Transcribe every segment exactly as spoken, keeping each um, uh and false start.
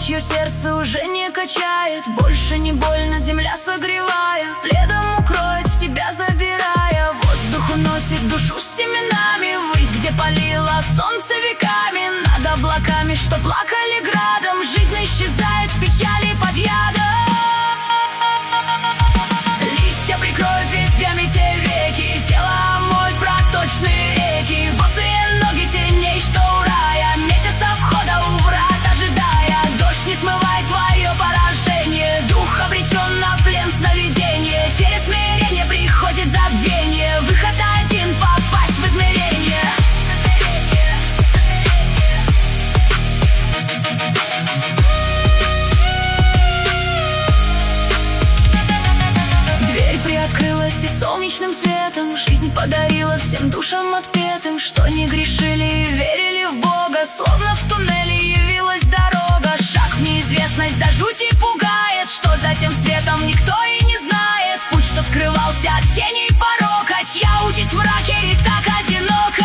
Ночью сердце уже не качает, больше не больно, земля согревая, пледом укроет, в себя забирая. Воздух уносит душу с семенами ввысь, где палило солнце веками. Над облаками, что плакали градом, жизнь исчезает в печали под ядом. Листья прикроют ветвями те веки, тело омоют проточные реки. Босые ноги теней, что у рая, мечется входа у врат, ожидая. Дождь не смывает твое поражение, дух обречен на плен сновидения. Через смирение приходит забвение, выход один — попасть в измерение. Дверь приоткрылась, и солнечным светом жизнь подарила всем душам отпетым, что не грешили и верили в Бога. Словно в туннеле явилась дорога, шаг в неизвестность до жути пугает. Что за тем светом, никто и не знает. Путь, что скрывался от теней порока, чья участь в мраке и так одинока.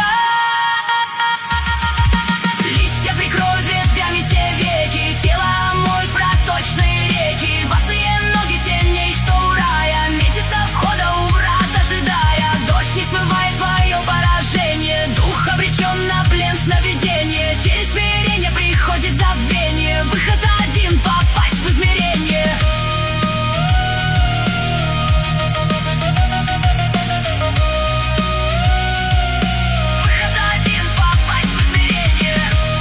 Листья прикроют ветвями те веки, тело омоют проточные реки. Босые ноги теней, что у рая, мечется входа у врат, ожидая. Дождь не смывает твое поражение, дух обречен на плен сновидения. Через смирение приходит забвение, выход один — попасть в измерение. Выход один — попасть в измерение.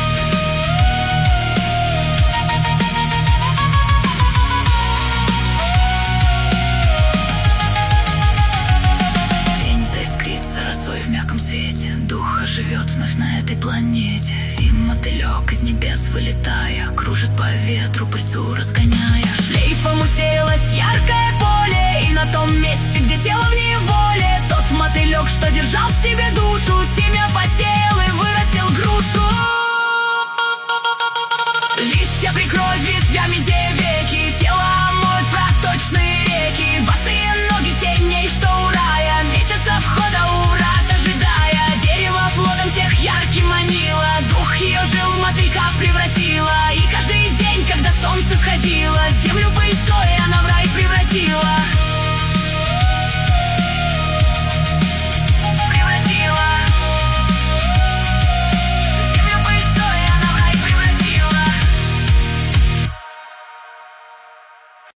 Тень заискрится росой в мягком свете, дух оживет вновь на этой планете. И мотылек из небес, вылетая, кружит по ветру, пыльцу разгоняя. Шлейфом усеялось яркое поле, и на том месте, где тело в неволе, тот мотылек, что держал в себе душу, семя посеял и вырастил грушу. Листья прикроют ветвями те веки, тело омоют проточные реки. Босые ноги теней, что у рая, мечется входа у врат, ожидая. Дерево плодом всех ярким манило, дух ее жил в мотылька превратила. И каждый день, когда солнце сходило, землю пыльцой